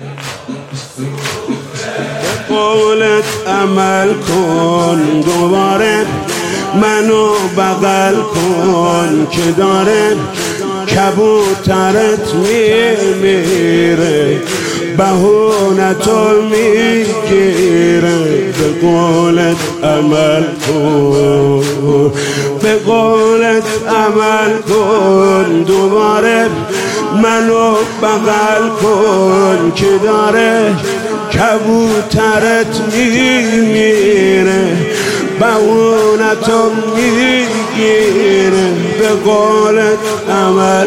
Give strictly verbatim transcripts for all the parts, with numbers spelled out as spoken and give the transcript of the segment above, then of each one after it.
به قولت عمل کن، دوباره منو بغل کن که داره کبوترت میمیره، بهونتو میگیره. به قولت عمل کن، به قولت عمل کن، دوباره منو بغل کن که داره کبوترت میمیره، بهونتو میگیره. به قولت عمل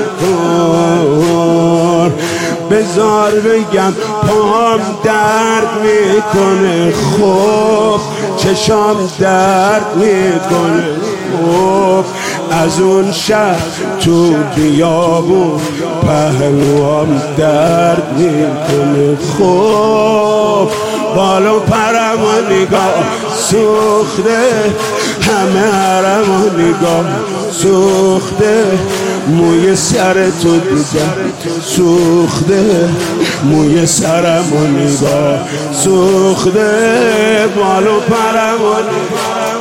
کن، بذار بگم پام درد میکنه، خب چشام درد میکنه، خب از اون شهر تو بیابون پهلوام درد میکنه. خب بالو پرم و نگاه سوخته، همه حرم و نگاه سوخته، موی سر تو دیدم سوخته، موی سرم و نگاه سوخته، بالو پرم و نگاه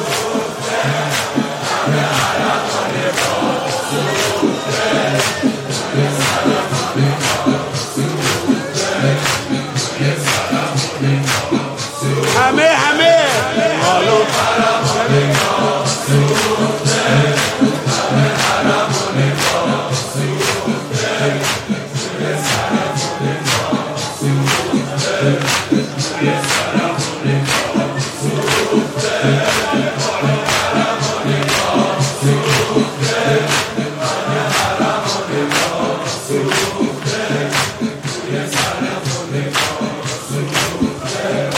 همه همه بالو پرم و نگاه سوخته، همه حرم و نگاه سوخته، موی سرم و نگاه سوخته، موی سرم و نگاه سوخته، بالو پرم و نگاه سوخته، همه حرم و نگاه سوخته، موی سرم و نگاه سوخته.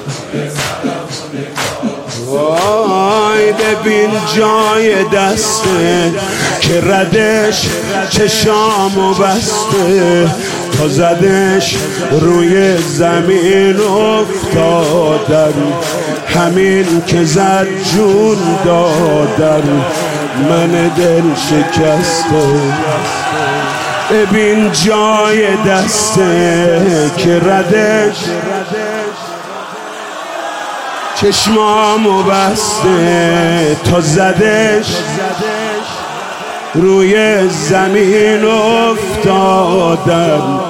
وای ببین جای دسته که ردش چشامو بسته، تا زدش روی زمین افتادم، همین که زد جون دادم، من دل شکسته. ببین جای دسته که ردش چشمامو بسته، تا زدش روی زمین افتادم،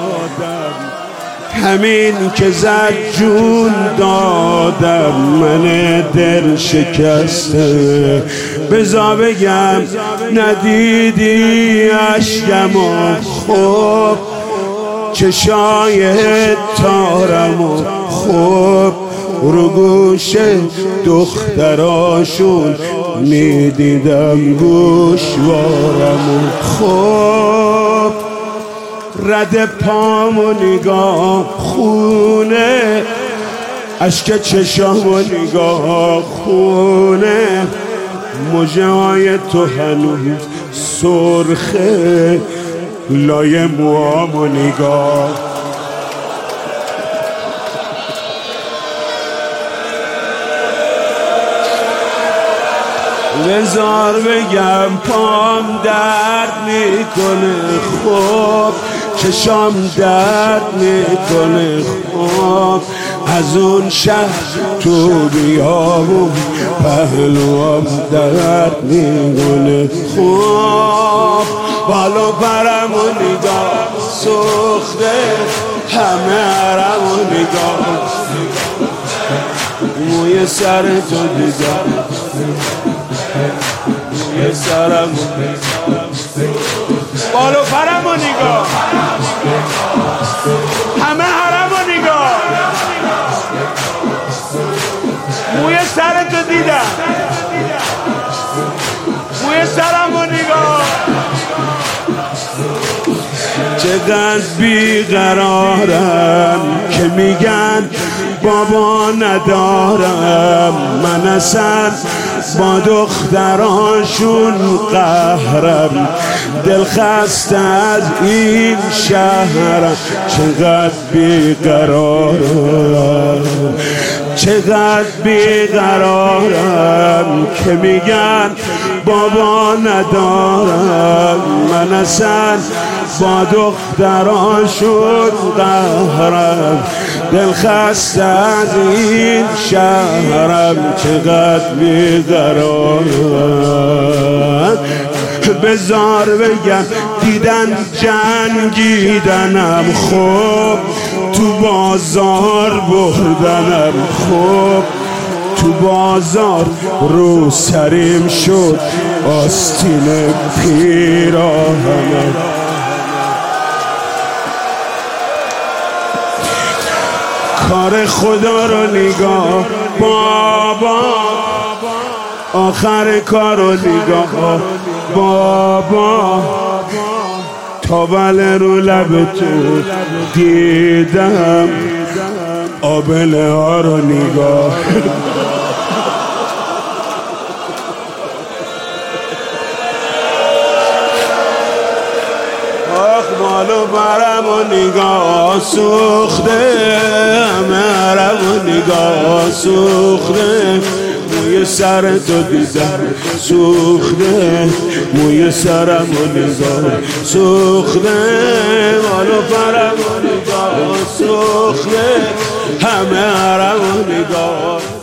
همین که زد جون دادم، من دل شکسته. بذار بگم ندیدی عشقمو، خب چشای تارمو، خب رو گوش دختراشون میدیدم گوشوارمو، خب رد پامو نگاه خونه، اشک چشامو نگاه خونه، موجه های تو هنوز سرخه، لای موامو نگاه. بذار بگم پام درد میکنه، خب چشام درد میکنه، خب از اون شهر تو بیابون پهلوام درد میکنه، خب بالو پرم و نگاه سوخته، همه حرم و نگاه، موی سر تو دیدم، موی سرم و نگاه، بالو پرم و نگاه، همه حرم و نگاه، موی سر تو دیدم، موی سرم و نگاه. چقدر بیقرارم که میگن بابا ندارم، من اصلا با دخترانشون قهرم، دل خسته از این شهرم. چقدر بیقرارم، چقدر بیقرارم که میگن بابا ندارم، من اصلا با دختران شد قهرم، دل خسته از این شهرم، چقدر بیقرارم. بزار بگم دیدن جنگیدنم خوب، تو بازار بردنم خوب، تو بازار رو سریم شد آستین پیراهنم. کار خدا رو نگاه بابا، آخر کار رو نگاه بابا، تاول رو لب تو دیدم، آبله ها رو نگاه. آخ مالو برم و نگاه سوخته، مرم و نگاه سوخته، موی سر تو دیدم سوخته، موی سرم و نگاه سوخته، مالو برم و نگاه سوخته، همه حرم و نگاه